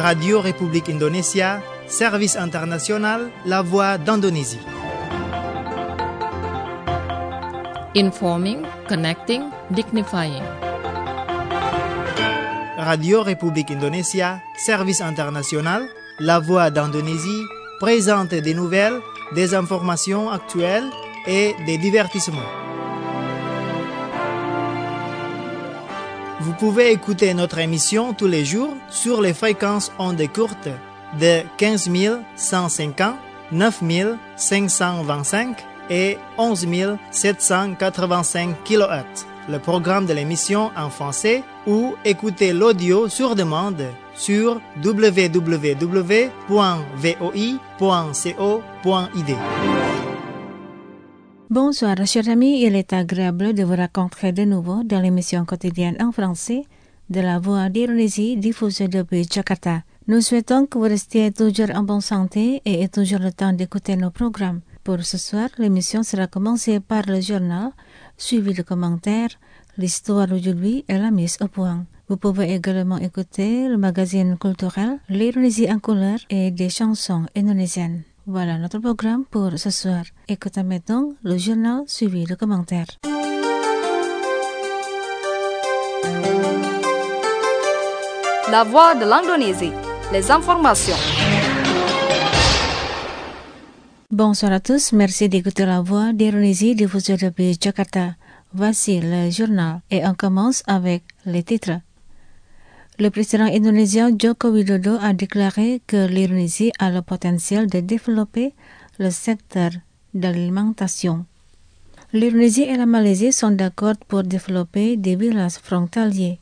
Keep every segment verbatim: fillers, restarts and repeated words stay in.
Radio République Indonésia, Service International, La Voix d'Indonésie. Informing, connecting, dignifying. Radio République Indonésia, Service International, La Voix d'Indonésie, présente des nouvelles, des informations actuelles et des divertissements. Vous pouvez écouter notre émission tous les jours sur les fréquences ondes courtes de quinze mille cent cinquante, neuf mille cinq cent vingt-cinq et onze mille sept cent quatre-vingt-cinq kilohertz. Le programme de l'émission en français ou écoutez l'audio sur demande sur w w w point v o i point co point i d. Bonsoir, chers amis, il est agréable de vous rencontrer de nouveau dans l'émission quotidienne en français de La Voix d'Indonésie diffusée depuis Jakarta. Nous souhaitons que vous restiez toujours en bonne santé et ayez toujours le temps d'écouter nos programmes. Pour ce soir, l'émission sera commencée par le journal, suivi de commentaires, l'histoire d'aujourd'hui et la mise au point. Vous pouvez également écouter le magazine culturel, l'Indonésie en couleur et des chansons indonésiennes. Voilà notre programme pour ce soir. Écoutons maintenant le journal suivi de commentaires. La Voix de l'Indonésie, les informations. Bonsoir à tous, merci d'écouter La Voix d'Indonésie diffusée depuis Jakarta. Voici le journal et on commence avec les titres. Le président indonésien Joko Widodo a déclaré que l'Indonésie a le potentiel de développer le secteur de l'alimentation. L'Indonésie et la Malaisie sont d'accord pour développer des villages frontaliers.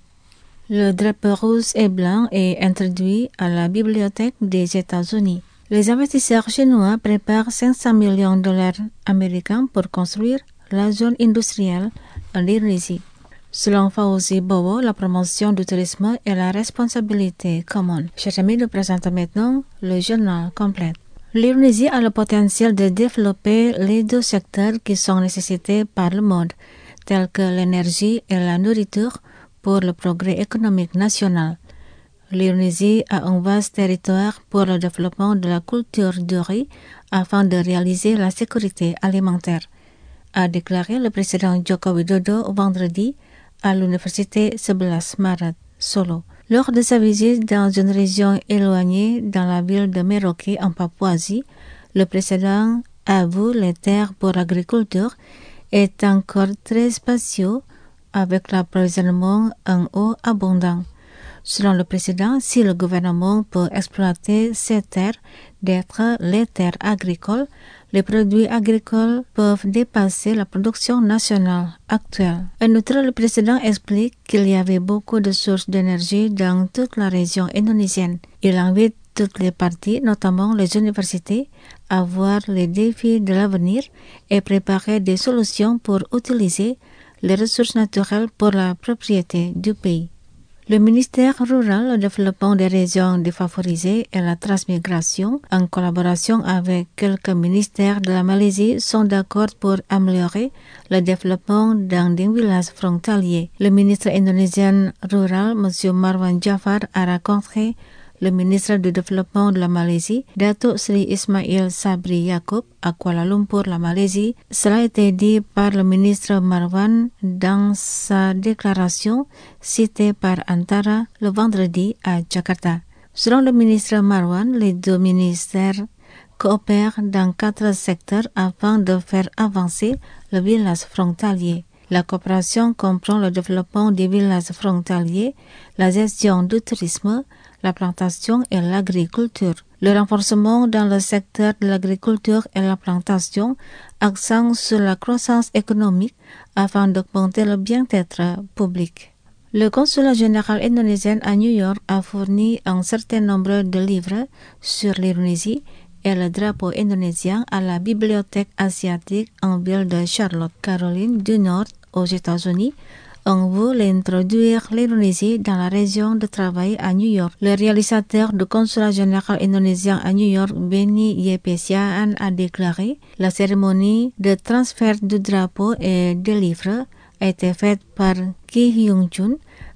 Le drapeau rouge et blanc est introduit à la bibliothèque des États-Unis. Les investisseurs chinois préparent cinq cents millions de dollars américains pour construire la zone industrielle en Indonésie. Selon Fauzi Bowo, la promotion du tourisme est la responsabilité commune. Chers amis, nous présentons maintenant le journal complet. L'Indonésie a le potentiel de développer les deux secteurs qui sont nécessités par le monde, tels que l'énergie et la nourriture, pour le progrès économique national. L'Indonésie a un vaste territoire pour le développement de la culture du riz afin de réaliser la sécurité alimentaire, a déclaré le président Joko Widodo vendredi à l'université sebelas Maret, Solo. Lors de sa visite dans une région éloignée dans la ville de Merauke en Papouasie, le président avoue les terres pour l'agriculture est encore très spacieux avec l'approvisionnement en eau abondant. Selon le président, si le gouvernement peut exploiter ces terres d'être les terres agricoles, les produits agricoles peuvent dépasser la production nationale actuelle. En outre, le président explique qu'il y avait beaucoup de sources d'énergie dans toute la région indonésienne. Il invite toutes les parties, notamment les universités, à voir les défis de l'avenir et préparer des solutions pour utiliser les ressources naturelles pour la propriété du pays. Le ministère rural, le développement des régions défavorisées et la transmigration, en collaboration avec quelques ministères de la Malaisie, sont d'accord pour améliorer le développement dans des villages frontaliers. Le ministre indonésien rural, M. Marwan Jafar, a rencontré le ministre du Développement de la Malaisie, Datuk Seri Ismail Sabri Yaakob, à Kuala Lumpur, la Malaisie. Cela a été dit par le ministre Marwan dans sa déclaration citée par Antara le vendredi à Jakarta. Selon le ministre Marwan, les deux ministères coopèrent dans quatre secteurs afin de faire avancer le village frontalier. La coopération comprend le développement des villages frontaliers, la gestion du tourisme, la plantation et l'agriculture. Le renforcement dans le secteur de l'agriculture et la plantation, accent sur la croissance économique afin d'augmenter le bien-être public. Le consulat général indonésien à New York a fourni un certain nombre de livres sur l'Indonésie et le drapeau indonésien à la bibliothèque asiatique en ville de Charlotte, Caroline du Nord, aux États-Unis. On veut introduire l'Indonésie dans la région de travail à New York. Le réalisateur du consulat général indonésien à New York, Benny Yepesiaan, a déclaré « La cérémonie de transfert du drapeau et des livres a été faite par Ki Hyung Jun,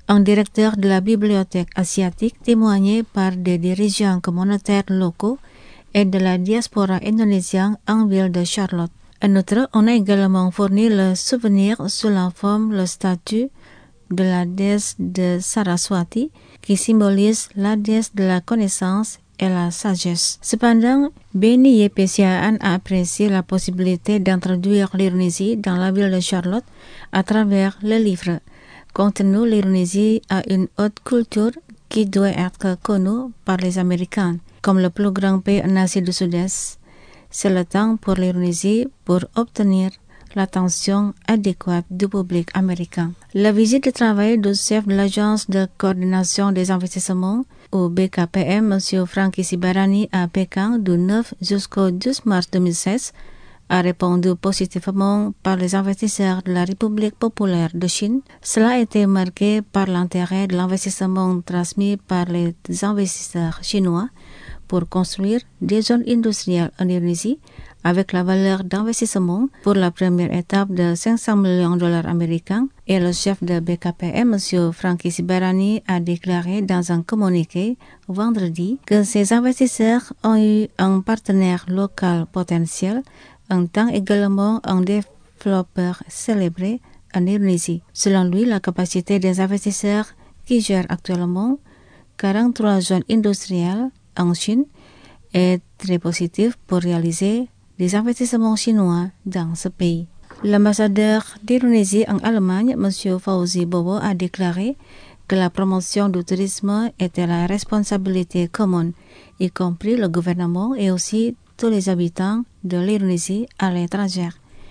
Un directeur de la bibliothèque asiatique témoigné par des dirigeants communautaires locaux et de la diaspora indonésienne en ville de Charlotte. En outre, on a également fourni le souvenir sous la forme le statue de la déesse de Saraswati qui symbolise la déesse de la connaissance et la sagesse. Cependant, Beni Yepesiaan a apprécié la possibilité d'introduire l'Indonésie dans la ville de Charlotte à travers le livre. Compte tenu l'Indonésie a une haute culture qui doit être connue par les Américains comme le plus grand pays en Asie du Sud-Est. C'est le temps pour l'Indonésie pour obtenir l'attention adéquate du public américain. La visite de travail du chef de l'Agence de coordination des investissements au B K P M, M. Franky Sibarani, à Pékin du neuf jusqu'au douze mars deux mille seize, a répondu positivement par les investisseurs de la République populaire de Chine. Cela a été marqué par l'intérêt de l'investissement transmis par les investisseurs chinois pour construire des zones industrielles en Indonésie avec la valeur d'investissement pour la première étape de cinq cents millions de dollars américains, et le chef de B K P M, M. Franky Sibarani, a déclaré dans un communiqué vendredi que ces investisseurs ont eu un partenaire local potentiel, en tant également un développeur célébré en Indonésie. Selon lui, la capacité des investisseurs qui gèrent actuellement quarante-trois zones industrielles en Chine est très positive pour réaliser des investissements chinois dans ce pays. L'ambassadeur d'Indonésie en Allemagne, M. Fauzi Bobo, a déclaré que la promotion du tourisme était la responsabilité commune, y compris le gouvernement et aussi tous les habitants de l'Indonésie à l'étranger.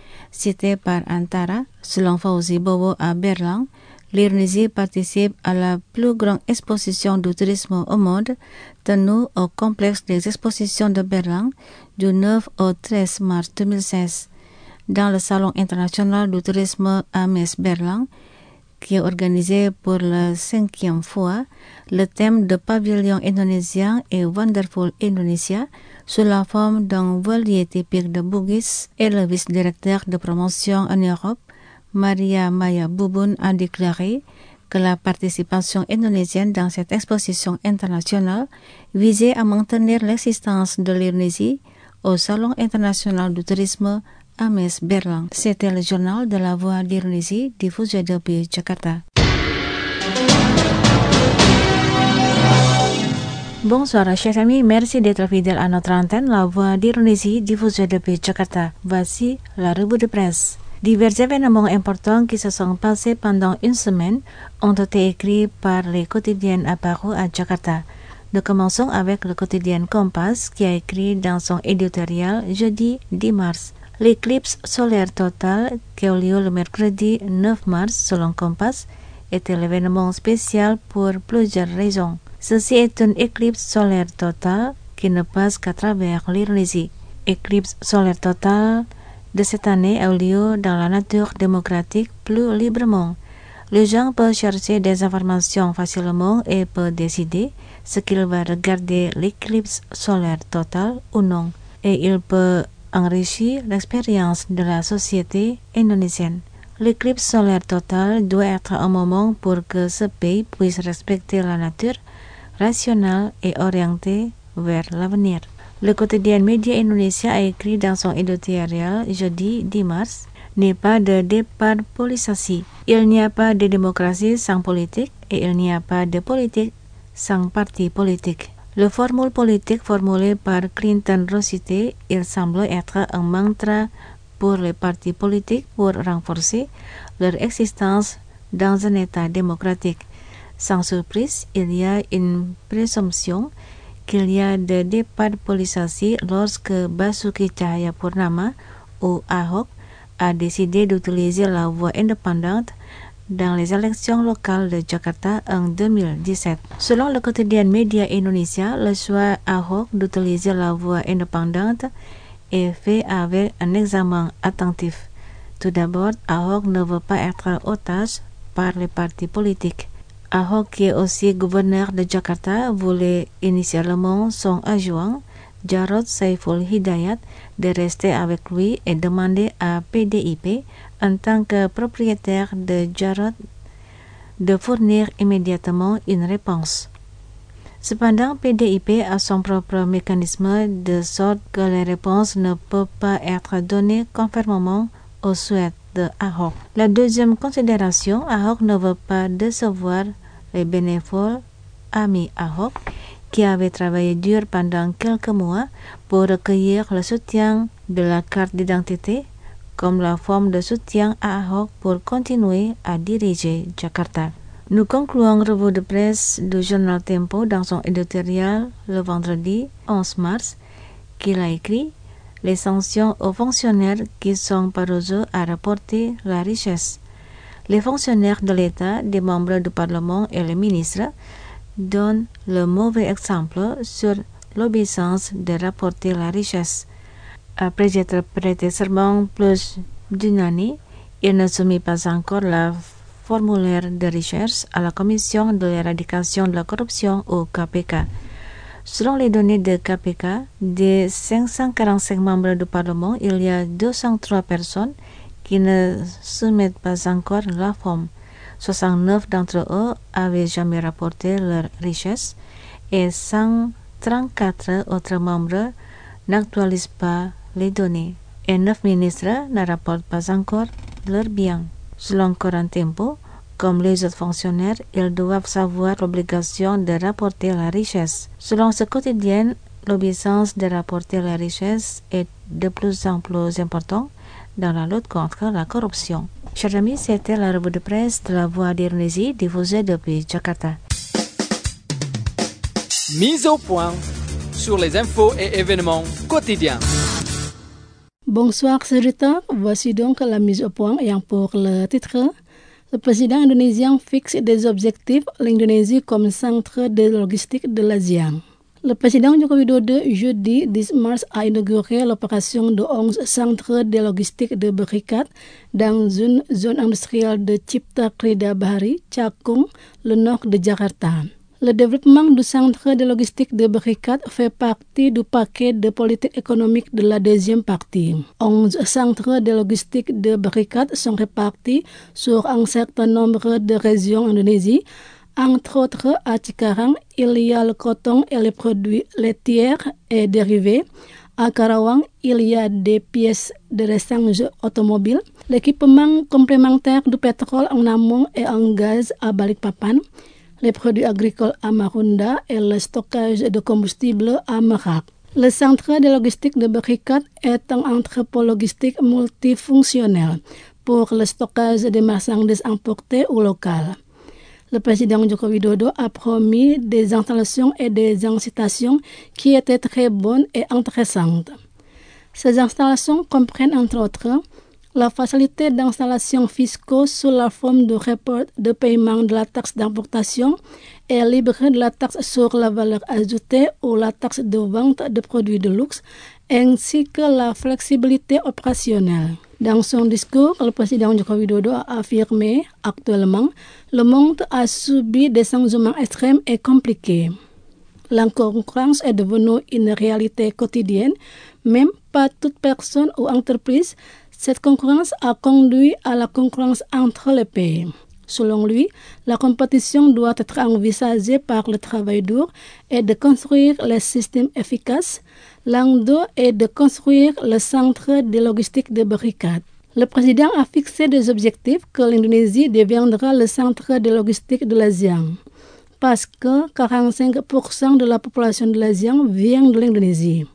Cité par Antara, selon Fauzi Bobo à Berlin, l'Indonésie participe à la plus grande exposition du tourisme au monde tenue au complexe des expositions de Berlin du neuf au treize mars deux mille seize. Dans le Salon international du tourisme à Metz Berlin, qui est organisé pour la cinquième fois, le thème de pavillon indonésien est Wonderful Indonesia, sous la forme d'un voilier typique de Bugis, et le vice-directeur de promotion en Europe, Maria Maya Bubun, a déclaré que la participation indonésienne dans cette exposition internationale visait à maintenir l'existence de l'Indonésie au Salon international du tourisme à Metz Berlin. C'était le journal de la Voix d'Indonésie diffusé depuis Jakarta. Bonsoir chers amis, merci d'être fidèles à notre antenne, la Voix d'Indonésie diffusée depuis Jakarta. Voici la revue de presse. Divers événements importants qui se sont passés pendant une semaine ont été écrits par les quotidiens apparus à Jakarta. Nous commençons avec le quotidien Kompas qui a écrit dans son éditorial jeudi dix mars. L'éclipse solaire totale qui a eu lieu le mercredi neuf mars selon Kompas était l'événement spécial pour plusieurs raisons. Ceci est une éclipse solaire totale qui ne passe qu'à travers l'Indonésie. Éclipse solaire totale de cette année a eu lieu dans la nature démocratique plus librement. Les gens peuvent chercher des informations facilement et peuvent décider ce qu'ils vont regarder l'éclipse solaire totale ou non. Et il peut enrichir l'expérience de la société indonésienne. L'éclipse solaire totale doit être un moment pour que ce pays puisse respecter la nature rationnelle et orientée vers l'avenir. Le quotidien Média Indonesia a écrit dans son éditorial jeudi dix mars, « N'est pas de déparpolisation. Il n'y a pas de démocratie sans politique et il n'y a pas de politique sans parti politique. » Le formule politique formulé par Clinton Rossité, il semble être un mantra pour les partis politiques pour renforcer leur existence dans un État démocratique. Sans surprise, il y a une présomption qu'il y a de déparpolisation lorsque Basuki Cahayapurnama ou Ahok a décidé d'utiliser la voie indépendante dans les élections locales de Jakarta en deux mille dix-sept. Selon le quotidien Média Indonesia, le choix Ahok d'utiliser la voie indépendante est fait avec un examen attentif. Tout d'abord, Ahok ne veut pas être otage par les partis politiques. Ahok, qui est aussi gouverneur de Jakarta, voulait initialement son adjoint, Jarod Saiful Hidayat, de rester avec lui et demander à P D I P, en tant que propriétaire de Jarod, de fournir immédiatement une réponse. Cependant, P D I P a son propre mécanisme de sorte que les réponses ne peuvent pas être données conformément aux souhaits de Ahok. La deuxième considération, Ahok ne veut pas décevoir les bénévoles amis Ahok qui avaient travaillé dur pendant quelques mois pour recueillir le soutien de la carte d'identité comme la forme de soutien à Ahok pour continuer à diriger Jakarta. Nous concluons la revue de presse du journal Tempo dans son éditorial le vendredi onze mars qu'il a écrit « Les sanctions aux fonctionnaires qui sont paresseux à rapporter la richesse ». Les fonctionnaires de l'État, des membres du Parlement et les ministres donnent le mauvais exemple sur l'obéissance de rapporter la richesse. Après être prêté serment plus d'une année, il ne soumet pas encore la formulaire de recherche à la Commission de l'éradication de la corruption au K P K. Selon les données de K P K, des cinq cent quarante-cinq membres du Parlement, il y a deux cent trois personnes qui ne soumettent pas encore la forme. soixante-neuf d'entre eux avaient jamais rapporté leur richesse et cent trente-quatre autres membres n'actualisent pas les données. Et neuf ministres ne rapportent pas encore leurs biens. Selon Courant Tempo, comme les autres fonctionnaires, ils doivent savoir l'obligation de rapporter la richesse. Selon ce quotidien, l'obéissance de rapporter la richesse est de plus en plus importante dans la lutte contre la corruption. Chers amis, c'était la revue de presse de la Voix d'Indonésie diffusée depuis Jakarta. Mise au point sur les infos et événements quotidiens. Bonsoir, c'est Rita. Voici donc la mise au point et pour le titre. Le président indonésien fixe des objectifs l'Indonésie comme centre de logistique de l'ASEAN. Le président Joko Widodo, jeudi dix mars, a inauguré l'opération de onze centres de logistique de Berikat dans une zone industrielle de Cipta Kerja Bahari, Cakung, le nord de Jakarta. Le développement du centre de logistique de Berikat fait partie du paquet de politique économique de la deuxième partie. onze centres de logistique de Berikat sont répartis sur un certain nombre de régions Indonésie. Entre autres, à Cikarang, il y a le coton et les produits laitiers et dérivés. À Karawang, il y a des pièces de rechange automobile, l'équipement complémentaire du pétrole en amont et en gaz à Balikpapan, les produits agricoles à Marunda et le stockage de combustible à Merak. Le centre de logistique de Berikat est un entrepôt logistique multifonctionnel pour le stockage des marchandises importées ou locales. Le président Joko Widodo a promis des installations et des incitations qui étaient très bonnes et intéressantes. Ces installations comprennent entre autres la facilité d'installation fiscaux sous la forme de report de paiement de la taxe d'importation et libre de la taxe sur la valeur ajoutée ou la taxe de vente de produits de luxe, ainsi que la flexibilité opérationnelle. Dans son discours, le président Joko Widodo a affirmé actuellement le monde a subi des changements extrêmes et compliqués. La concurrence est devenue une réalité quotidienne, même pas toute personne ou entreprise. Cette concurrence a conduit à la concurrence entre les pays. Selon lui, la compétition doit être envisagée par le travail dur et de construire les systèmes efficaces. L'enjeu est de construire le centre de logistique de Berikat. Le président a fixé des objectifs que l'Indonésie deviendra le centre de logistique de l'ASEAN, parce que quarante-cinq pour cent de la population de l'ASEAN vient de l'Indonésie.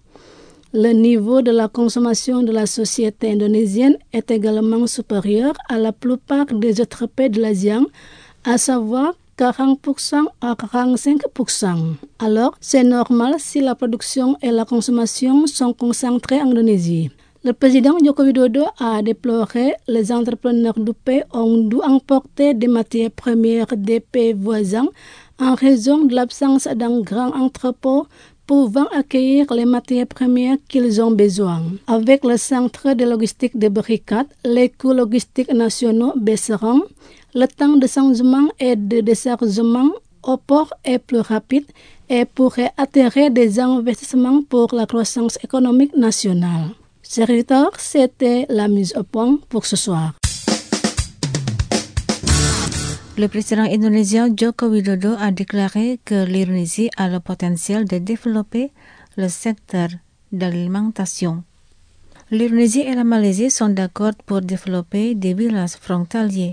Le niveau de la consommation de la société indonésienne est également supérieur à la plupart des autres pays de l'ASEAN, à savoir quarante pour cent à quarante-cinq pour cent. Alors, c'est normal si la production et la consommation sont concentrées en Indonésie. Le président Joko Widodo a déploré les entrepreneurs du pays ont dû importer des matières premières des pays voisins en raison de l'absence d'un grand entrepôt pouvant accueillir les matières premières qu'ils ont besoin. Avec le centre de logistique de Berikat, les coûts logistiques nationaux baisseront, le temps de changement et de déchargement au port est plus rapide et pourrait attirer des investissements pour la croissance économique nationale. Serviteur, c'était la mise au point pour ce soir. Le président indonésien Joko Widodo a déclaré que l'Indonésie a le potentiel de développer le secteur de l'alimentation. L'Indonésie et la Malaisie sont d'accord pour développer des villages frontaliers.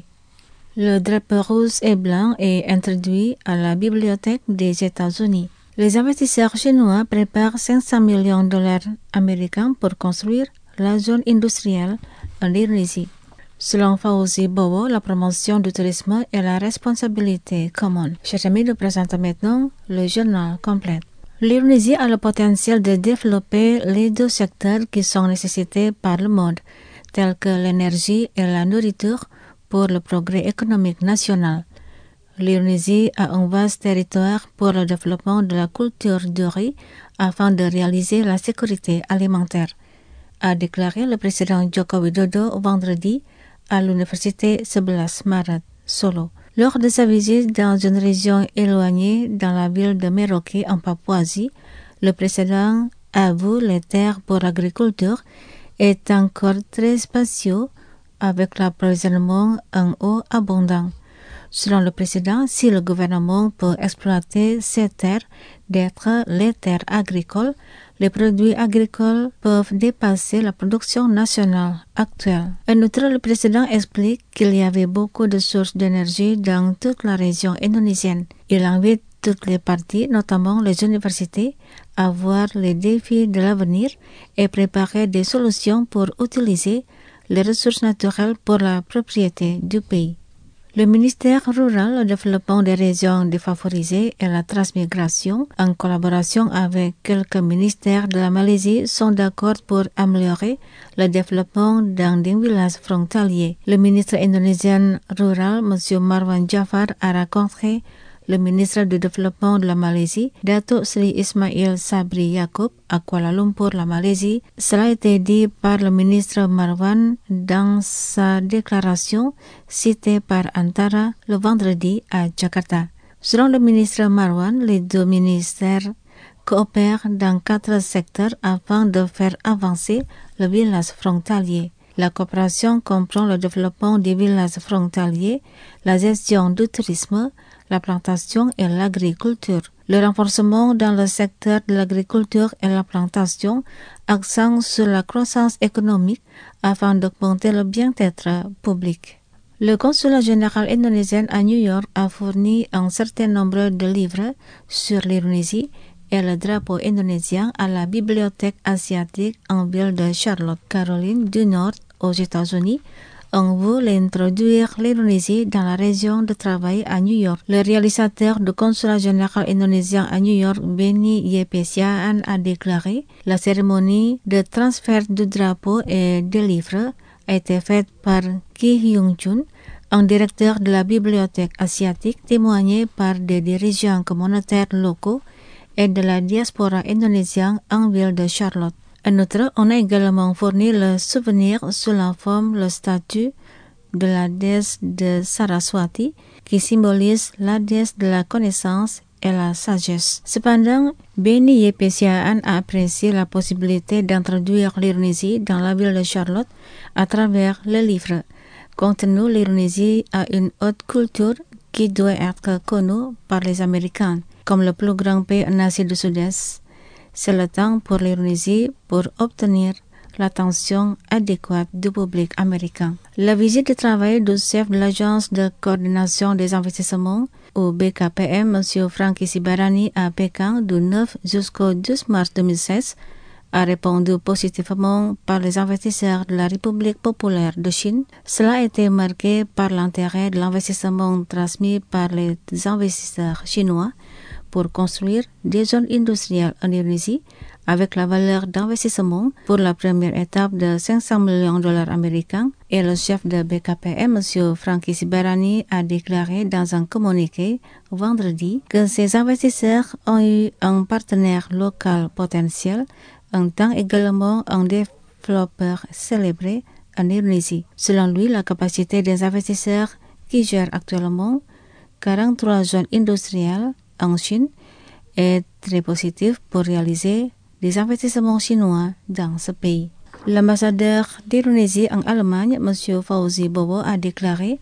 Le drapeau rouge et blanc est introduit à la bibliothèque des États-Unis. Les investisseurs chinois préparent cinq cents millions de dollars américains pour construire la zone industrielle en Indonésie. Selon Fauzi Bowo, la promotion du tourisme est la responsabilité commune. Chers amis, nous présentons maintenant le journal complet. L'Indonésie a le potentiel de développer les deux secteurs qui sont nécessités par le monde, tels que l'énergie et la nourriture, pour le progrès économique national. L'Indonésie a un vaste territoire pour le développement de la culture du riz afin de réaliser la sécurité alimentaire, a déclaré le président Joko Widodo vendredi à l'université sebelas Maret, Solo. Lors de sa visite dans une région éloignée dans la ville de Merauke en Papouasie, le président avoue les terres pour l'agriculture est encore très spacieux avec l'approvisionnement en eau abondant. Selon le président, si le gouvernement peut exploiter ces terres d'être les terres agricoles, les produits agricoles peuvent dépasser la production nationale actuelle. En outre, le président explique qu'il y avait beaucoup de sources d'énergie dans toute la région indonésienne. Il invite toutes les parties, notamment les universités, à voir les défis de l'avenir et préparer des solutions pour utiliser les ressources naturelles pour la propriété du pays. Le ministère rural, le développement des régions défavorisées et la transmigration, en collaboration avec quelques ministères de la Malaisie, sont d'accord pour améliorer le développement dans des villages frontaliers. Le ministre indonésien rural, M. Marwan Jafar, a rencontré le ministre du Développement de la Malaisie, Datuk Seri Ismail Sabri Yaakob, à Kuala Lumpur, la Malaisie. Cela a été dit par le ministre Marwan dans sa déclaration citée par Antara le vendredi à Jakarta. Selon le ministre Marwan, les deux ministères coopèrent dans quatre secteurs afin de faire avancer le village frontalier. La coopération comprend le développement des villages frontaliers, la gestion du tourisme, la plantation et l'agriculture. Le renforcement dans le secteur de l'agriculture et la plantation, accent sur la croissance économique afin d'augmenter le bien-être public. Le consulat général indonésien à New York a fourni un certain nombre de livres sur l'Indonésie et le drapeau indonésien à la bibliothèque asiatique en ville de Charlotte, Caroline du Nord, aux États-Unis. On veut introduire l'Indonésie dans la région de travail à New York. Le réalisateur du consulat général indonésien à New York, Benny Yepesiaan, a déclaré « La cérémonie de transfert du drapeau et des livres a été faite par Ki Hyung-jun, un directeur de la bibliothèque asiatique, témoigné par des dirigeants communautaires locaux et de la diaspora indonésienne en ville de Charlotte. En outre, on a également fourni le souvenir sous la forme le statue de la déesse de Saraswati qui symbolise la déesse de la connaissance et la sagesse. Cependant, Benny Yepesiaan a apprécié la possibilité d'introduire l'Indonésie dans la ville de Charlotte à travers le livre. Compte tenu l'Indonésie a une haute culture qui doit être connue par les Américains comme le plus grand pays en Asie du Sud-Est. C'est le temps pour l'Indonésie pour obtenir l'attention adéquate du public américain. La visite de travail du chef de l'Agence de coordination des investissements, au B K P M, M. Franky Sibarani, à Pékin du neuf jusqu'au douze mars deux mille seize, a répondu positivement par les investisseurs de la République populaire de Chine. Cela a été marqué par l'intérêt de l'investissement transmis par les investisseurs chinois pour construire des zones industrielles en Indonésie avec la valeur d'investissement pour la première étape de cinq cents millions de dollars américains. Et le chef de B K P M, M. Franky Sibarani, a déclaré dans un communiqué vendredi que ces investisseurs ont eu un partenaire local potentiel, en tant également un développeur célébré en Indonésie. Selon lui, la capacité des investisseurs qui gèrent actuellement quarante-trois zones industrielles en Chine est très positive pour réaliser des investissements chinois dans ce pays. L'ambassadeur d'Indonésie en Allemagne, M. Fauzi Bowo, a déclaré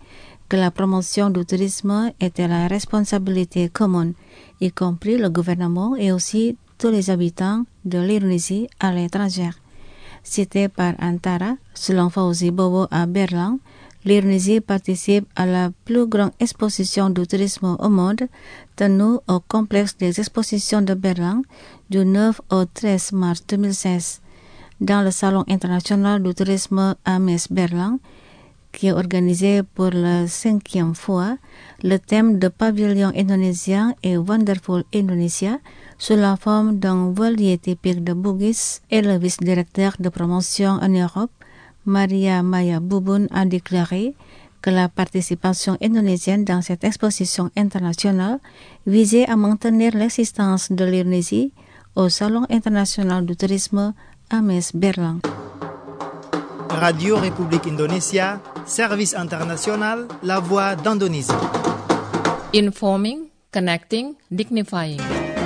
que la promotion du tourisme était la responsabilité commune, y compris le gouvernement et aussi tous les habitants de l'Indonésie à l'étranger. Cité par Antara, selon Fauzi Bowo à Berlin, l'Indonésie participe à la plus grande exposition du tourisme au monde, tenue au complexe des expositions de Berlin du neuf au treize mars deux mille seize. Dans le Salon international du tourisme à Metz Berlin, qui est organisé pour la cinquième fois, le thème de pavillon indonésien est Wonderful Indonesia, sous la forme d'un voilier typique de Bugis, et le vice-directeur de promotion en Europe, Maria Maya Bubun, a déclaré que la participation indonésienne dans cette exposition internationale visait à maintenir l'existence de l'Indonésie au Salon international du tourisme à Metz Berlin. Radio République Indonésia, service international, la voix d'Indonésie. Informing, connecting, dignifying.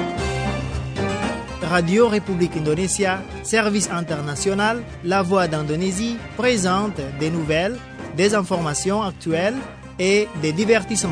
Radio République Indonésia, service international, la voix d'Indonésie, présente des nouvelles, des informations actuelles et des divertissements.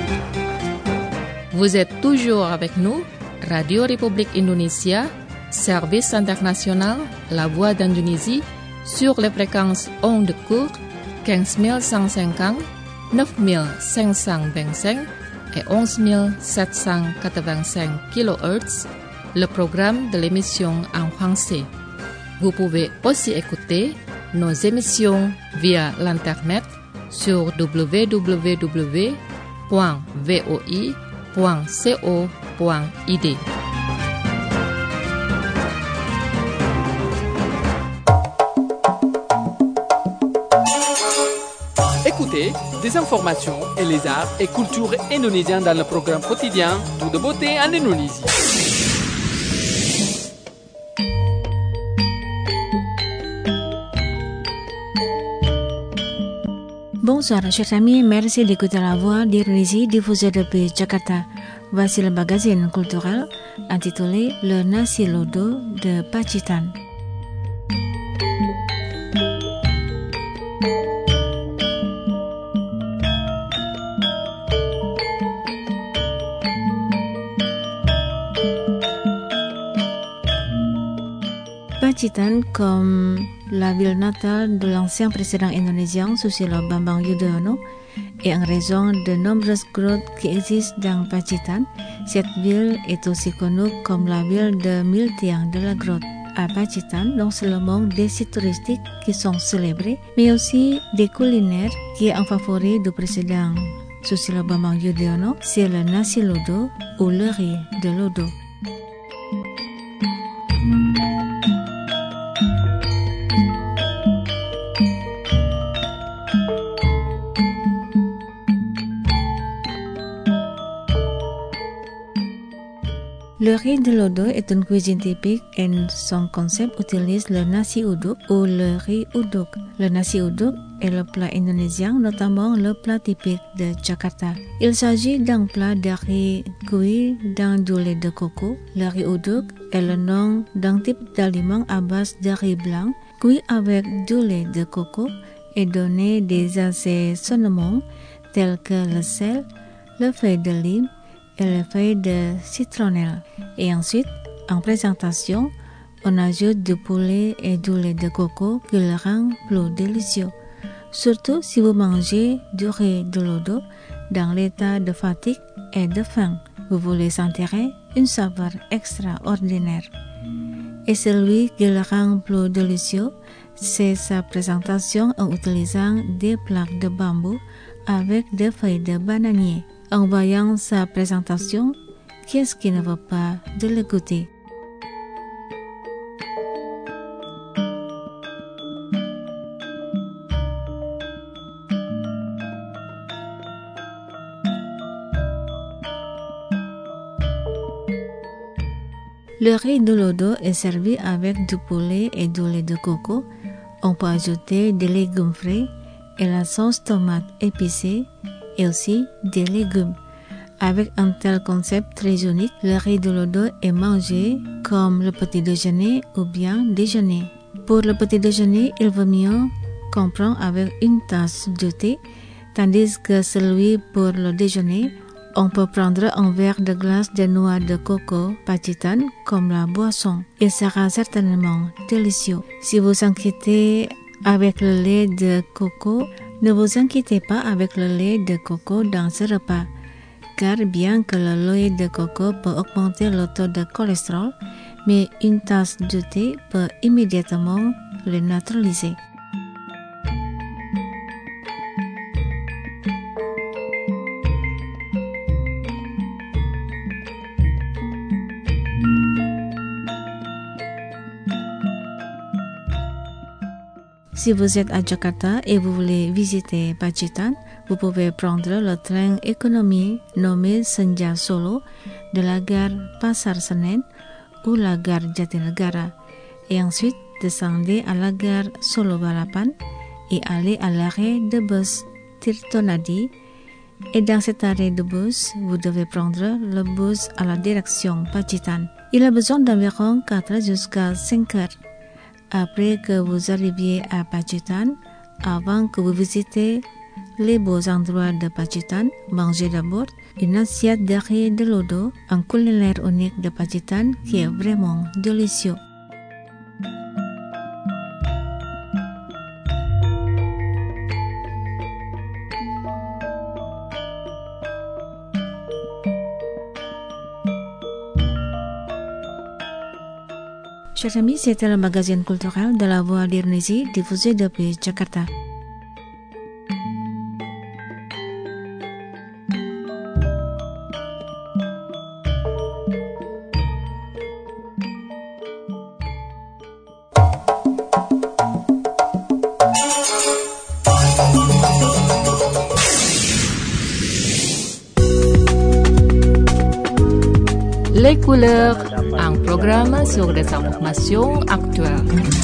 Vous êtes toujours avec nous, Radio République Indonésia, service international, la voix d'Indonésie, sur les fréquences ondes courtes quinze mille cent cinquante, neuf mille cinq cent vingt-cinq et onze mille sept cent quatre-vingt-cinq kilohertz, le programme de l'émission en français. Vous pouvez aussi écouter nos émissions via l'internet sur w w w point v o i point co point i d. Écoutez des informations et les arts et cultures indonésiens dans le programme quotidien Tout de beauté en Indonésie. Bonsoir chers amis, merci d'écouter la voix d'Indonésie diffusée depuis Jakarta. Voici le magazine culturel intitulé Le Nasi Lodo de Pacitan. Pacitan, comme la ville natale de l'ancien président indonésien Susilo Bambang Yudhoyono, et en raison de nombreuses grottes qui existent dans Pacitan, cette ville est aussi connue comme la ville de mille tiers de la grotte. À Pacitan, non seulement des sites touristiques qui sont célébrés, mais aussi des culinaires qui est un favori du président Susilo Bambang Yudhoyono, c'est le nasi lodo ou le riz de lodo. Le riz de lodo est une cuisine typique et son concept utilise le nasi uduk ou le riz uduk. Le nasi uduk est le plat indonésien, notamment le plat typique de Jakarta. Il s'agit d'un plat de riz cuit dans du lait de coco. Le riz uduk est le nom d'un type d'aliment à base de riz blanc cuit avec du lait de coco et donné des assaisonnements tels que le sel, le feuille de lime et les feuilles de citronnelle. Et ensuite, en présentation, on ajoute du poulet et du lait de coco qui le rend plus délicieux. Surtout si vous mangez du riz de lodo dans l'état de fatigue et de faim, vous voulez sentir une saveur extraordinaire. Et celui qui le rend plus délicieux, c'est sa présentation en utilisant des plaques de bambou avec des feuilles de bananier. En voyant sa présentation, qu'est-ce qui ne veut pas de le goûter? Le riz de lodo est servi avec du poulet et du lait de coco. On peut ajouter des légumes frais et la sauce tomate épicée et aussi des légumes. Avec un tel concept très unique, le riz de lodo est mangé comme le petit déjeuner ou bien déjeuner. Pour le petit déjeuner, il vaut mieux qu'on prenne avec une tasse de thé tandis que celui pour le déjeuner, on peut prendre un verre de glace de noix de coco Pacitan comme la boisson. Il sera certainement délicieux. Si vous inquiétez avec le lait de coco, ne vous inquiétez pas avec le lait de coco dans ce repas, car bien que le lait de coco peut augmenter le taux de cholestérol, mais une tasse de thé peut immédiatement le neutraliser. Si vous êtes à Jakarta et vous voulez visiter Pacitan, vous pouvez prendre le train économie nommé Senja Solo de la gare Pasar Senen ou la gare Jatinegara et ensuite descendez à la gare Solo Balapan et allez à l'arrêt de bus Tirtonadi. Et dans cet arrêt de bus, vous devez prendre le bus à la direction Pacitan. Il a besoin d'environ quatre jusqu'à cinq heures. Après que vous arriviez à Pacitan, avant que vous visitez les beaux endroits de Pacitan, mangez d'abord une assiette de riz de lodo, un culinaire unique de Pacitan qui est vraiment délicieux. Chers amis, c'était le magazine culturel de la Voix d'Indonésie diffusé depuis Jakarta. Les couleurs, un programme sur les informations actuelles.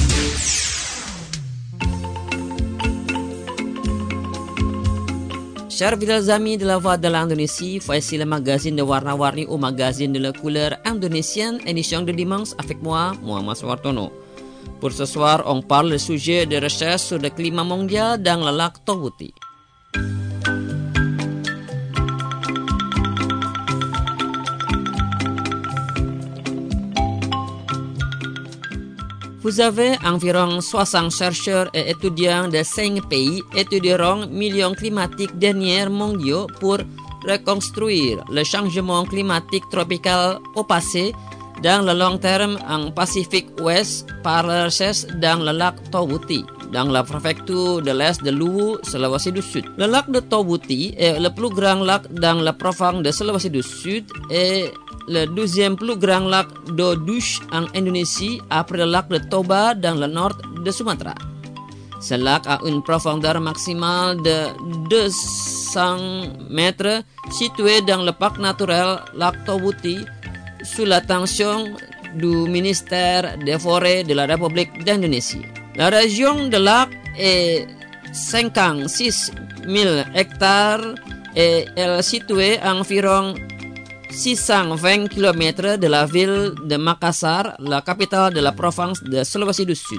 Chers fidèles amis de la Voix de l'Indonésie, voici le magazine de warna-warni ou magazine de la couleur indonésienne, édition de dimanche avec moi, Muhammad Suwartono. Pour ce soir, on parle du sujet de recherche sur le climat mondial dans le lac Tauhouti. Vous avez environ soixante chercheurs et étudiants de cinq pays étudieront millions climatiques derniers mondiaux pour reconstruire le changement climatique tropical au passé dans le long terme en Pacifique Ouest par la recherche dans le lac Tauhouti, dans la préfecture de l'Est de Luwu, Sulawesi du Sud. Le lac de Tauhouti est le plus grand lac dans la province de Sulawesi du Sud et le deuxième plus grand lac d'eau douce en Indonésie après le lac de Toba dans le nord de Sumatra. Ce lac a une profondeur maximale de deux cents mètres situé dans le parc naturel lac Tauhouti sous l'attention du ministère des Forêts de la République d'Indonésie. La région de lac est cinquante-six mille hectares et elle est située à environ six cent vingt kilomètres de la ville de Makassar, la capitale de la province de Sulawesi du Sud.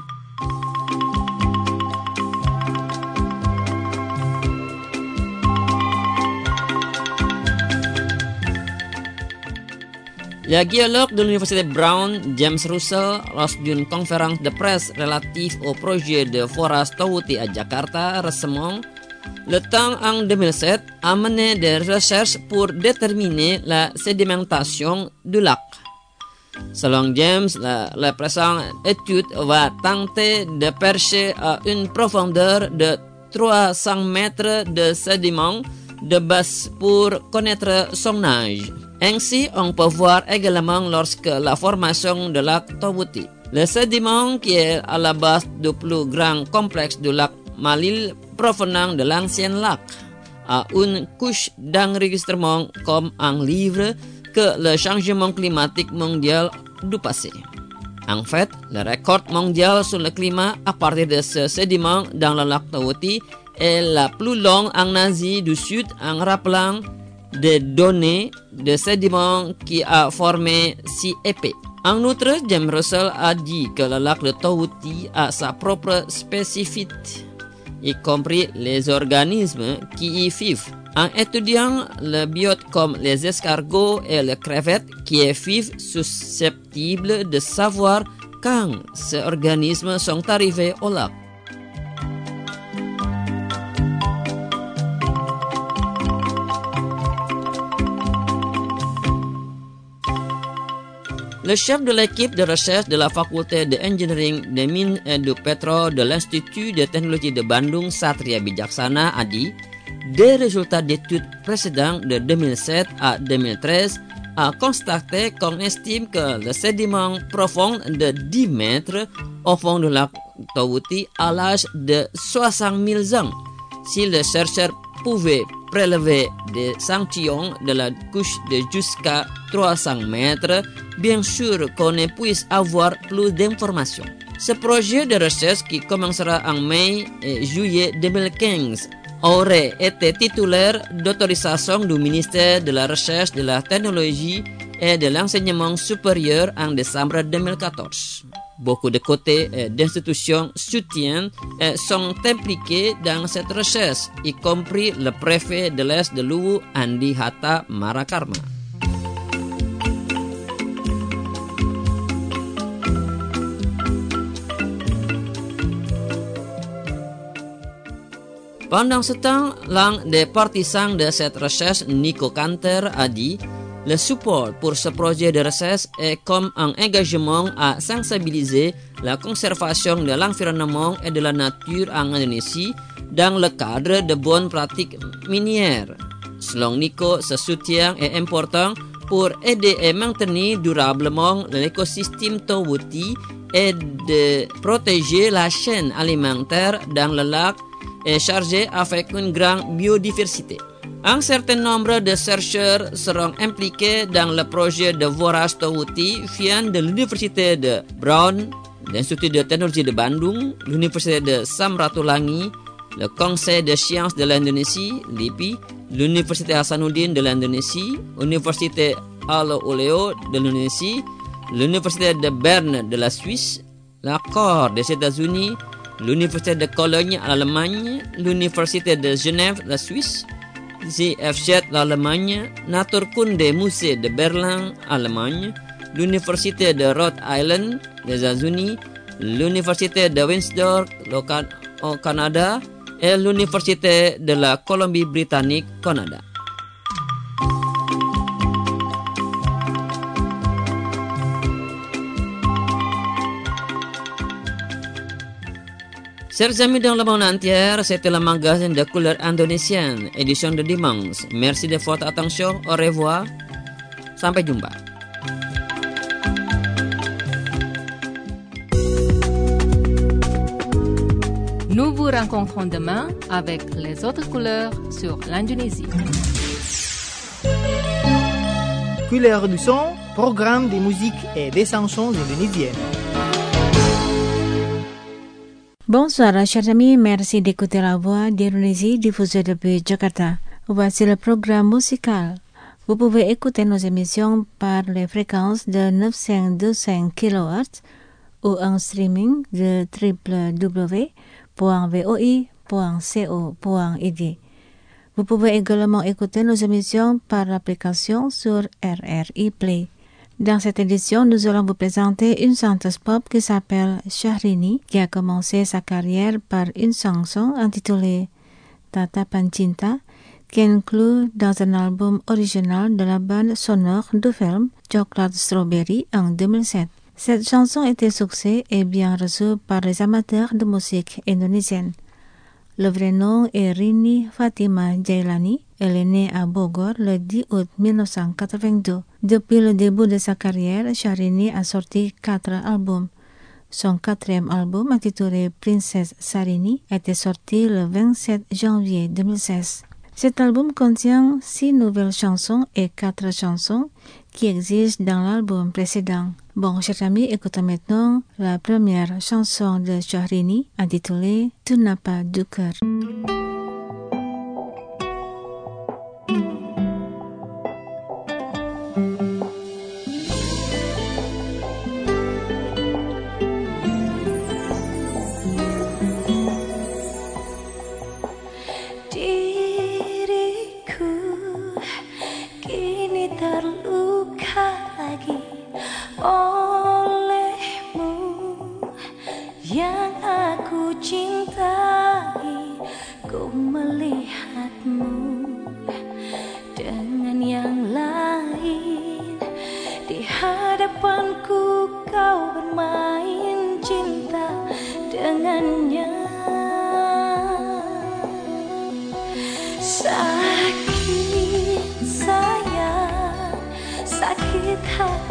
Le géologue de l'Université Brown, James Russell, lors d'une conférence de presse relative au projet de forage Tauhouti à Jakarta récemment, le temps en deux mille sept a mené des recherches pour déterminer la sédimentation du lac. Selon James, la, la présente étude va tenter de percer à une profondeur de trois cents mètres de sédiments de base pour connaître son âge. Ainsi, on peut voir également lorsque la formation du lac Tauhouti. Le sédiment qui est à la base du plus grand complexe du lac Malil provenant de l'ancien lac a une couche d'enregistrement comme un livre que le changement climatique mondial du passé. En fait, le record mondial sur le climat à partir de ce sédiment dans le lac Tauhouti est la plus longue en Asie du Sud en rappelant des données de sédiments qui a formé si épais. En outre, James Russell a dit que le lac de Tauhouti a sa propre spécificité y compris les organismes qui y vivent, en étudiant le biote comme les escargots et les crevettes qui vivent susceptibles de savoir quand ces organismes sont arrivés au lac. Le chef de l'équipe de recherche de la faculté d'engineering des mines et du pétrole de l'Institut de technologie de Bandung, Satria Bijaksana, a dit des résultats d'études précédentes de deux mille sept à deux mille treize a constaté qu'on estime que le sédiment profond de dix mètres au fond du lac Tawuti à l'âge de soixante mille ans. Si les chercheurs pouvaient prélever des échantillons de la couche de jusqu'à trois cents mètres, bien sûr qu'on ne puisse avoir plus d'informations. Ce projet de recherche qui commencera en mai et juillet deux mille quinze aurait été titulaire d'autorisation du ministère de la Recherche, de la Technologie et de l'Enseignement supérieur en décembre deux mille quatorze. Beaucoup de côtés et d'institutions soutiennent et sont impliqués dans cette recherche, y compris le préfet de l'Est de Luwu, Andi Hatta Marakarma. Pendant ce temps, l'un des partisans de cette recherche, Nico Kanter, a dit le support pour ce projet de recherche est comme un engagement à sensibiliser la conservation de l'environnement et de la nature en Indonésie dans le cadre de bonnes pratiques minières. Selon Nico, ce soutien est important pour aider et maintenir durablement l'écosystème Tawuti et de protéger la chaîne alimentaire dans le lac est chargé avec une grande biodiversité. Un certain nombre de chercheurs seront impliqués dans le projet de forage Tawuti viennent de l'Université de Brown, l'Institut de technologie de Bandung, l'Université de Samratulangi, le Conseil des sciences de l'Indonésie, l'I P I, l'Université Hasanuddin de l'Indonésie, l'Université Al-Oleo de l'Indonésie, l'Université de Berne de la Suisse, l'Accord des États-Unis, l'Université de Cologne en Allemagne, l'Université de Genève, la Suisse, Z F Z l'Allemagne, Naturkunde Musée de Berlin, Allemagne, l'Université de Rhode Island, les États-Unis, l'Université de Windsor au Canada et l'Université de la Colombie-Britannique, Canada. Chers amis dans le monde entier, c'était le magazine de couleur indonésienne, édition de dimanche. Merci de votre attention. Au revoir. Sampai jumpa. Nous vous rencontrons demain avec les autres couleurs sur l'Indonésie. Couleurs du son, programme de musique et des chansons indonésiennes. Bonsoir, chers amis, merci d'écouter la voix d'Indonésie diffusée depuis Jakarta. Voici le programme musical. Vous pouvez écouter nos émissions par les fréquences de neuf cent vingt-cinq kilohertz ou en streaming de w w w point voi point co point i d. Vous pouvez également écouter nos émissions par l'application sur R R I Play. Dans cette édition, nous allons vous présenter une chanteuse pop qui s'appelle Syahrini, qui a commencé sa carrière par une chanson intitulée Tatapan Cinta, qui inclut dans un album original de la bande sonore du film Chocolate Strawberry en deux mille sept. Cette chanson était succès et bien reçue par les amateurs de musique indonésienne. Le vrai nom est Rini Fatima Jailani. Elle est née à Bogor le dix août mille neuf cent quatre-vingt-deux. Depuis le début de sa carrière, Syahrini a sorti quatre albums. Son quatrième album, intitulé Princesse Sarini, a été sorti le vingt-sept janvier deux mille seize. Cet album contient six nouvelles chansons et quatre chansons qui existent dans l'album précédent. Bon, chers amis, écoutons maintenant la première chanson de Syahrini, intitulée Tu n'as pas de cœur.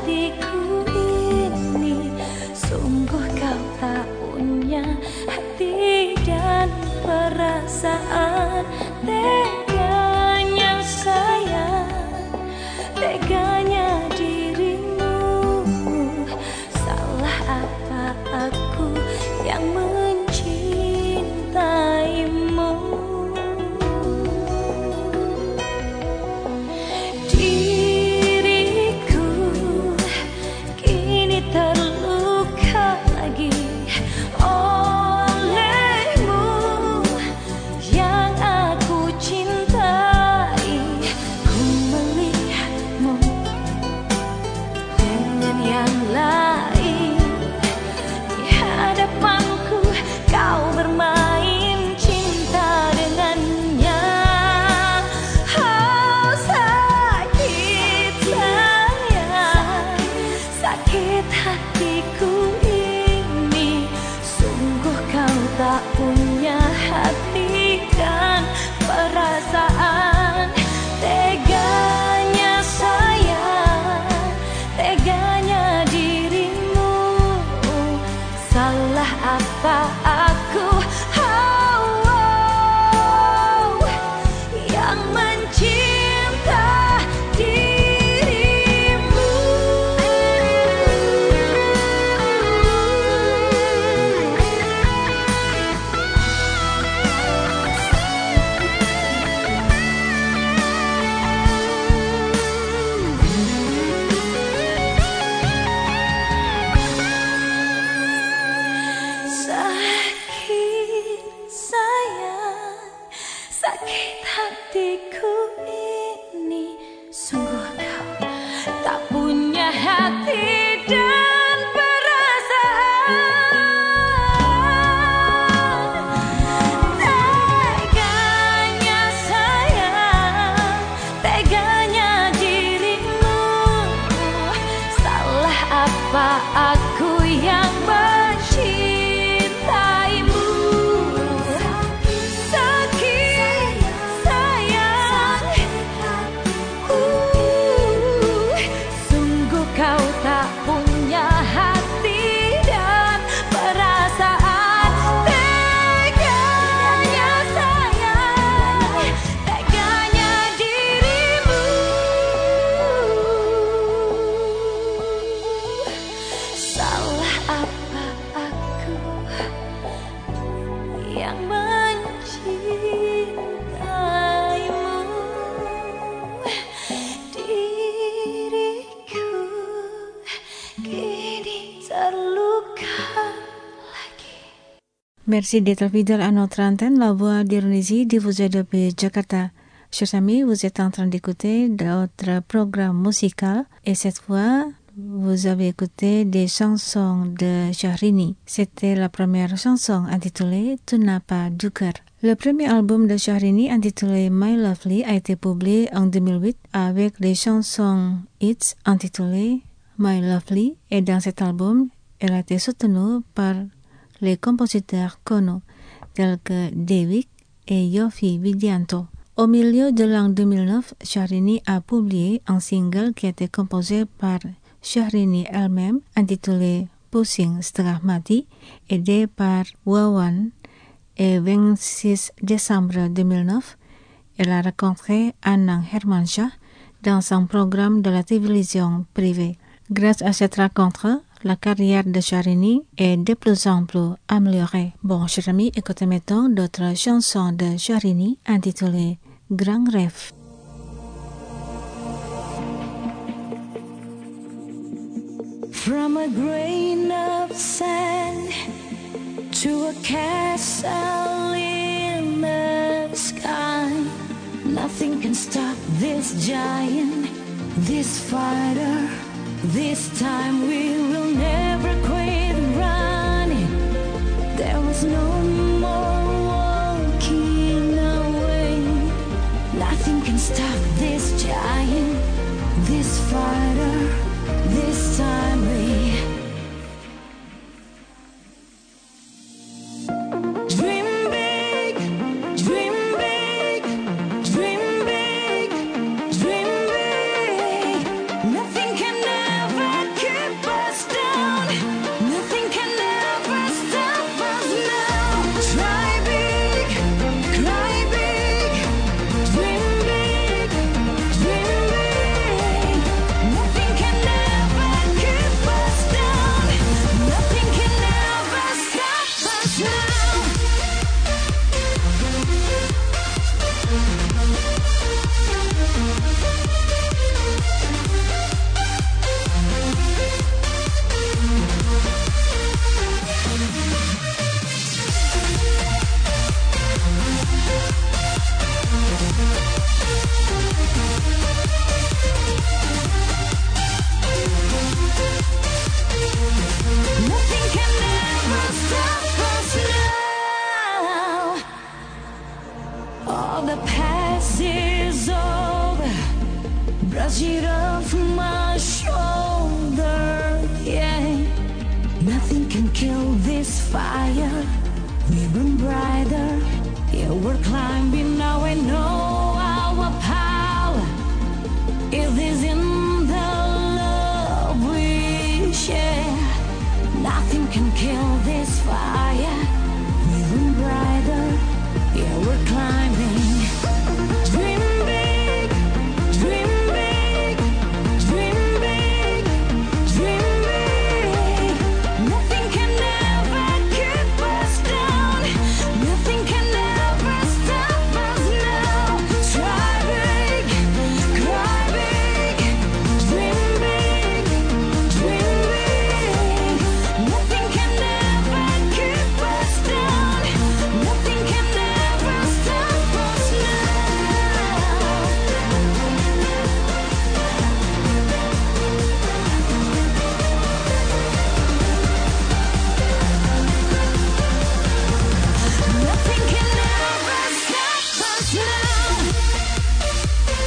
hatiku ini, sungguh kau tak punya hati dan perasaan. Teganya sayang, teganya dirimu. Salah apa aku yang mencintaimu? Diriku kini terluka lagi olehmu yang aku cintai. Ku melihatmu dengan yang lain di hadapanku, kau bermain cinta dengannya. Oh sakit sayang, sakit hatiku ini, sungguh kau tak punya hati dan perasaan. Teganya sayang, teganya dirimu. Salah apa aku, oh, oh, yang mencinta dirimu? Sakit sayang, sakit hatiku ini, sungguh kau tak punya hati dan perasaan. Teganya sayang, teganya dirimu. Salah apa aku yang mencintaimu? Sakit sayang, uh, sungguh kau tak punya hati dan perasaan. Teganya sayang, teganya dirimu. Salah apa aku yang mencintaimu? Diriku kini terluka lagi. Merci d'être fidèle à notre antenne, la voix d'Indonésie diffusée depuis Jakarta. Chers amis, vous êtes en train d'écouter notre programme musical et cette fois, vous avez écouté des chansons de Syahrini. C'était la première chanson intitulée Tu n'as pas du cœur. Le premier album de Syahrini intitulé My Lovely a été publié en deux mille huit avec les chansons hits intitulées My Lovely, et dans cet album, elle a été soutenue par les compositeurs connus tels que Dewiq et Yovie Widianto. Au milieu de l'an deux mille neuf, Syahrini a publié un single qui a été composé par Syahrini elle-même, intitulé Pusing Setengah Mati, aidé par Wawan, et vingt-six décembre deux mille neuf, elle a rencontré Anang Hermansyah dans un programme de la télévision privée. Grâce à cette rencontre, la carrière de Syahrini est de plus en plus améliorée. Bon, chers amis, écoutez maintenant d'autres chansons de Syahrini intitulées Grand Rêve. From a grain of sand to a castle in the sky, nothing can stop this giant, this fighter. This time we will never quit running. There was no more walking away. Nothing can stop this giant, this fighter. This time we dream big, dream big, dream big, dream big. Nothing can ever kill this fire. We burn brighter. Yeah, we're climbing now and know our power. It is in the love we share. Nothing can kill this fire. We burn brighter. Yeah, we're climbing. Dream big, dream big, dream big, dream big. Nothing can ever keep us down. Nothing can ever stop us now. Try big, cry big, dream big, dream big. Nothing can ever keep us down. Nothing can ever stop us now. Nothing can ever stop us now.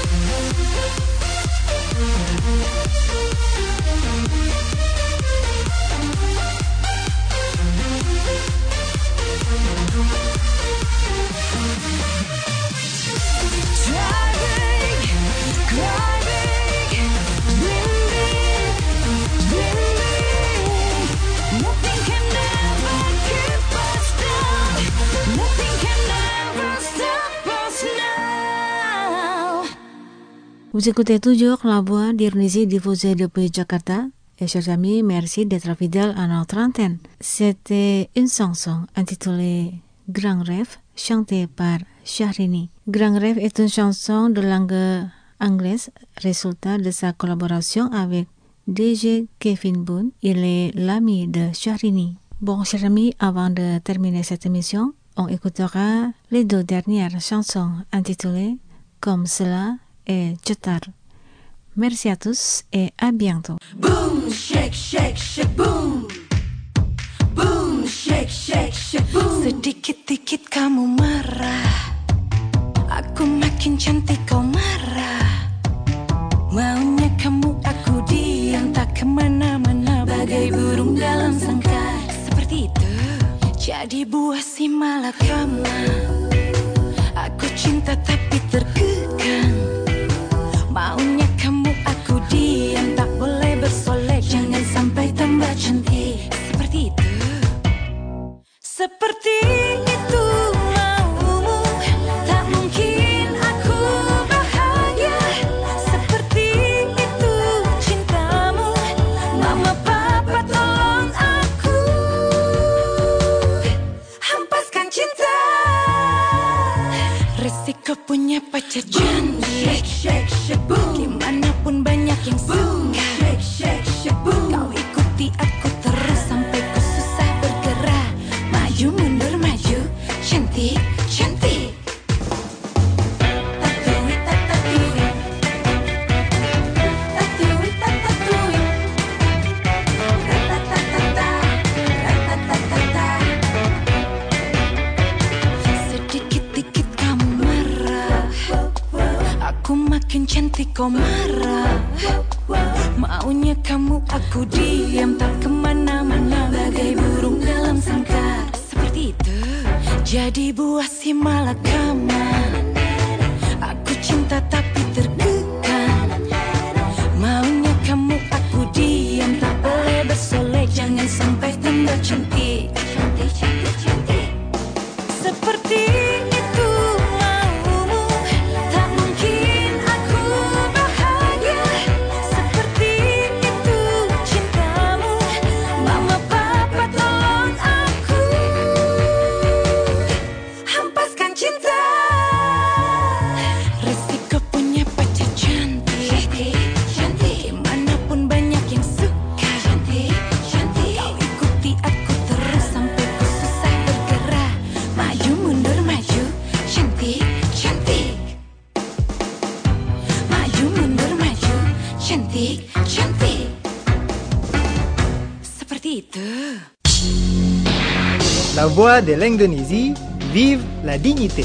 Try big, cry big, dream big, dream big. Nothing can ever keep us down. Nothing can ever stop us now. Vous écoutez toujours la voix d'Ironisie diffusée depuis Jakarta. Et chers amis, merci d'être fidèles à notre antenne. C'était une chanson intitulée Grand Rêve, chantée par Syahrini. Grand Rêve est une chanson de langue anglaise, résultat de sa collaboration avec D J Kevin Boone. Il est l'ami de Syahrini. Bon, chers amis, avant de terminer cette émission, on écoutera les deux dernières chansons intitulées Comme cela et Jetar. Merci à tous et à bientôt. Boom, shake, shake, shake, boom. Boom, shake, shake, shake, boom. Sedikit-dikit kamu marah, aku makin cantik kau marah. Maunya kamu aku diam tak kemana-mana, bagai burung dalam sangkar. Seperti itu, jadi buah si malakama. Aku cinta tapi terkekang. Maunya kamu aku diam, tak boleh bersolek, jangan sampai tambah cantik. Seperti itu, seperti itu maumu, tak mungkin aku bahagia. Seperti itu cintamu, mama papa tolong aku. Hempaskan cinta, resiko punya pacar cantik. Shake, shake, shake, boom. Dimanapun banyak yang suka. Shake, shake, shake, boom. Kau ikuti aku terus sampai ku susah bergerak. Maju mundur maju, cantik, cantik. Tatui, tatatui. Tatui, tatatui. Ratatatata, ratatatata. Sedikit-dikit kamu marah, aku makin cantik kau marah. Maunya kamu aku diam, tak kemana-mana, bagai burung dalam sangkar. Seperti itu, jadi buah si malakama. Aku cinta tapi terkekang. Maunya kamu aku diam, tak boleh bersolek, jangan sampai tambah cantik. Cantik, cantik, cantik. Seperti itu maumu, tak mungkin aku bahagia. Seperti itu cintamu, mama papa tolong aku. Hempaskan cinta, resiko punya pacar cantik. Cantik, cantik. Dimanapun banyak yang suka. Cantik, cantik. Kau ikuti aku terus sampai ku susah bergerak. Maju mundur maju, cantik, cantik. Maju mundur maju, cantik, cantik. Seperti itu. La voix de l'Indonésie, vive la dignité.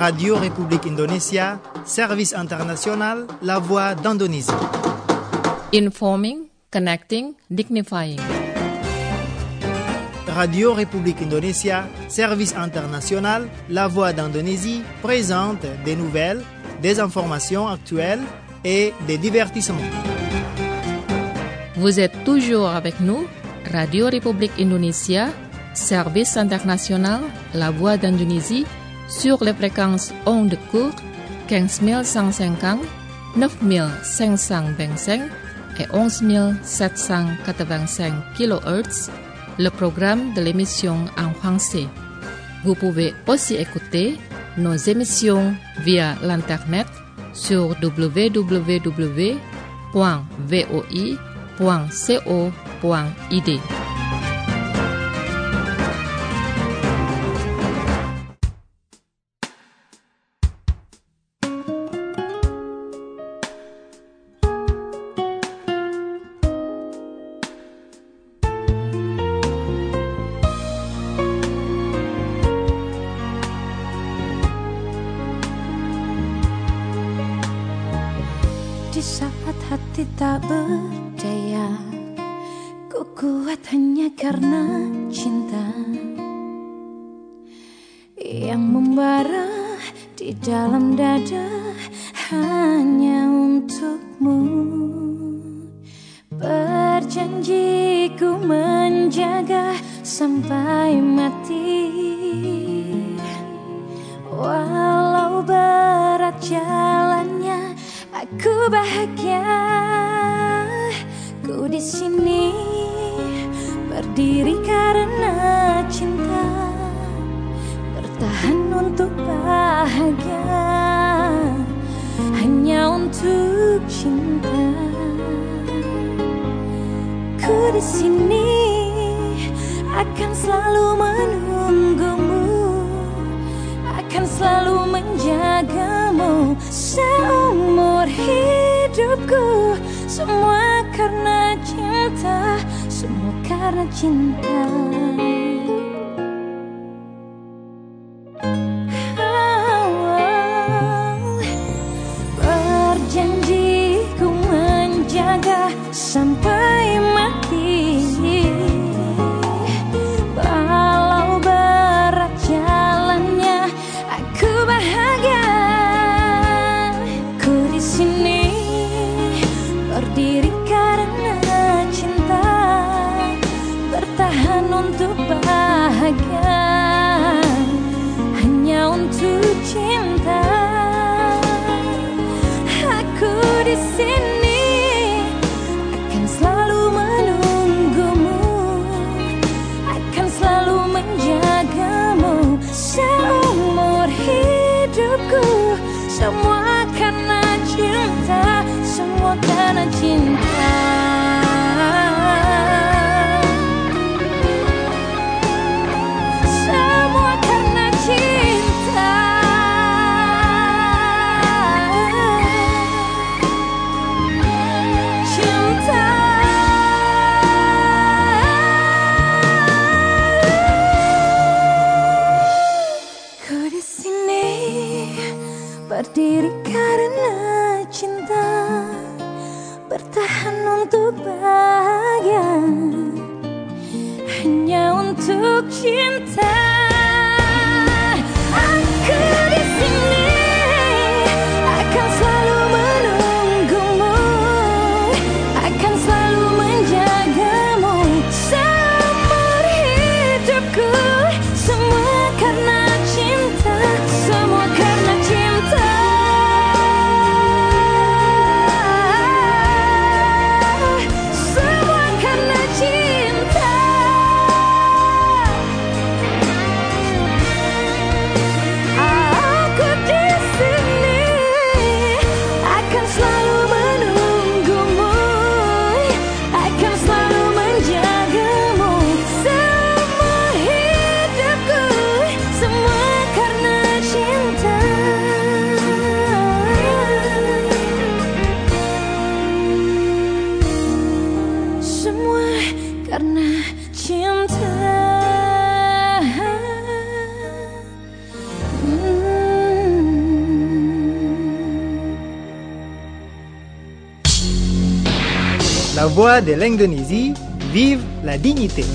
Radio Republik Indonesia, Service International, La Voix d'Indonésie. Informing, connecting, dignifying. Radio République Indonésia, Service International, La Voix d'Indonésie présente des nouvelles, des informations actuelles et des divertissements. Vous êtes toujours avec nous, Radio République Indonésia, Service International, La Voix d'Indonésie, sur les fréquences ondes courtes quinze mille cent cinquante, neuf mille cinq cent vingt-cinq et onze mille sept cent quatre-vingt-cinq kilohertz, le programme de l'émission en français. Vous pouvez aussi écouter nos émissions via l'internet sur w w w point voi point co point i d. Di saat hati tak berdaya, ku kuat hanya karena cinta yang membara di dalam dada hanya untukmu. Berjanjiku menjaga sampai mati, walau berat jalannya. Aku bahagia, ku di sini berdiri karena cinta, bertahan untuk bahagia, hanya untuk cinta. Ku di sini akan selalu menunggumu, akan selalu menjagamu seumur hidupku. Semua karena cinta, semua karena cinta. Oh, berjanji ku menjaga sampai mati. Walau berat jalannya, aku bahagia. Ku di sini berdiri karena cinta, bertahan untuk bahagia, hanya untuk cinta. Aku di sini akan selalu menunggumu, akan selalu menjagamu seumur hidupku. Semua karena cinta, semua karena cinta. Semua karena cinta. Cinta. Ku di sini berdiri karena cinta, bertahan untuk bahagia, hanya untuk cinta. Aku di sini akan selalu menunggumu, akan selalu menjagamu seumur hidupku. Semua karena cinta, semua karena cinta. La voix de l'Indonésie, vive la dignité.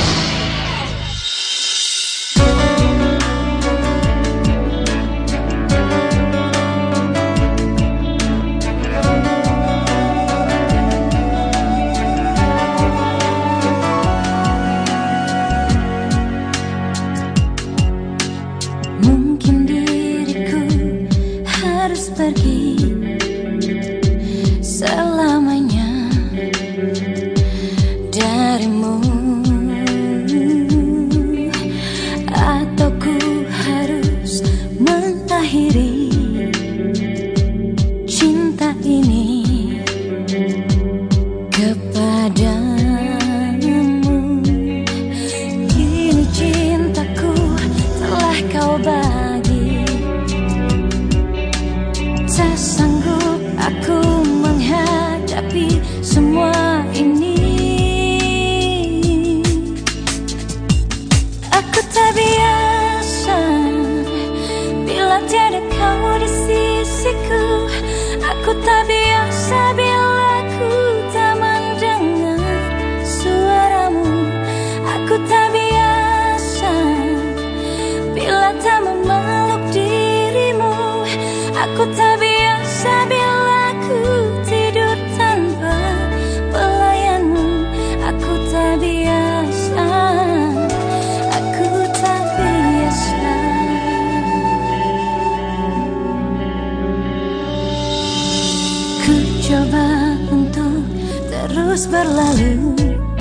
Berlalu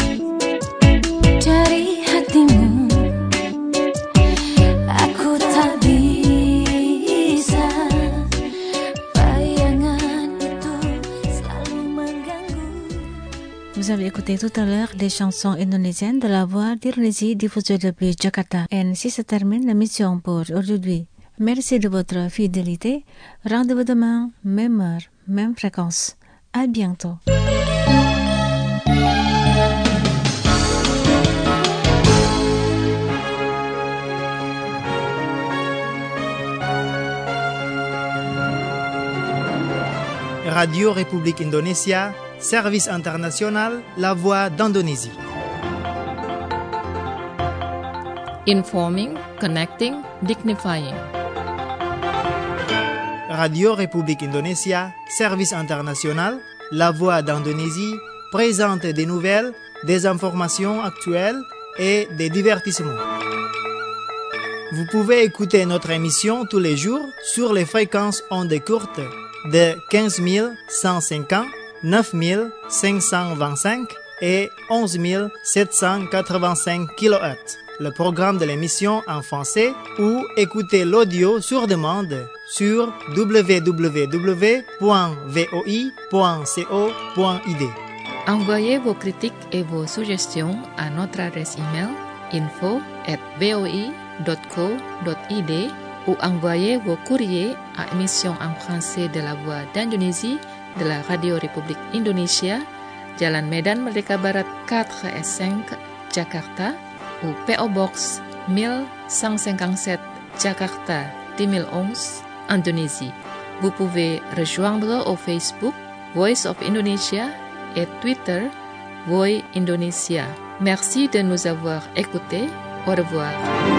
dari hatimu, aku tak bisa. Bayangan itu selalu mengganggu. Vous avez écouté tout à l'heure des chansons indonésiennes de la voix d'Indonésie diffusée depuis Jakarta. Et ainsi se termine l'émission pour aujourd'hui. Merci de votre fidélité. Rendez-vous demain, même heure, même fréquence. À bientôt. Radio République Indonésia, service international, la voix d'Indonésie. Informing, connecting, dignifying. Radio République Indonésia, service international, la voix d'Indonésie, présente des nouvelles, des informations actuelles et des divertissements. Vous pouvez écouter notre émission tous les jours sur les fréquences ondes courtes de quinze mille cent cinquante, neuf mille cinq cent vingt-cinq et onze mille sept cent quatre-vingt-cinq kilohertz. Le programme de l'émission en français ou écoutez l'audio sur demande sur w w w point v o i point co point i d. Envoyez vos critiques et vos suggestions à notre adresse email info at v o i dot co dot i d ou envoyez vos courriers à émission en français de la Voix d'Indonésie de la Radio République Indonésia, Jalan Medan Merdeka Barat quatre et cinq, Jakarta, ou P O Box mille cent cinquante-sept, Jakarta deux mille onze, Indonésie. Vous pouvez rejoindre au Facebook Voice of Indonesia et Twitter Voix Indonesia. Merci de nous avoir écoutés. Au revoir.